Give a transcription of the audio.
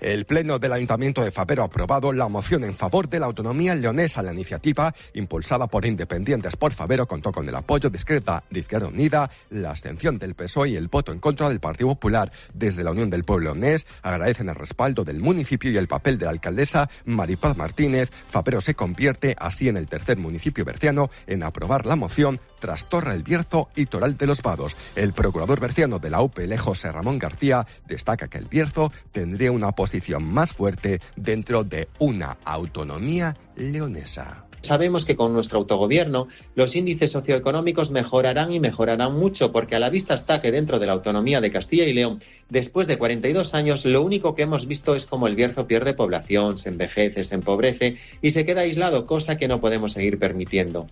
El Pleno del Ayuntamiento de Fabero ha aprobado la moción en favor de la autonomía leonesa. La iniciativa, impulsada por Independientes por Fabero, contó con el apoyo de Izquierda Unida, la abstención del PSOE y el voto en contra del Partido Popular. Desde la Unión del Pueblo leonés agradecen el respaldo del municipio y el papel de la alcaldesa Maripaz Martínez. Fabero se convierte así en el tercer municipio berciano en aprobar la moción tras Torre del Bierzo y Toral de los Vados. El procurador berciano de la UPL, José Ramón García, destaca que el Bierzo tendría una posición más fuerte dentro de una autonomía leonesa. Sabemos que con nuestro autogobierno los índices socioeconómicos mejorarán y mejorarán mucho, porque a la vista está que dentro de la autonomía de Castilla y León, después de 42 años, lo único que hemos visto es cómo el Bierzo pierde población, se envejece, se empobrece y se queda aislado, cosa que no podemos seguir permitiendo.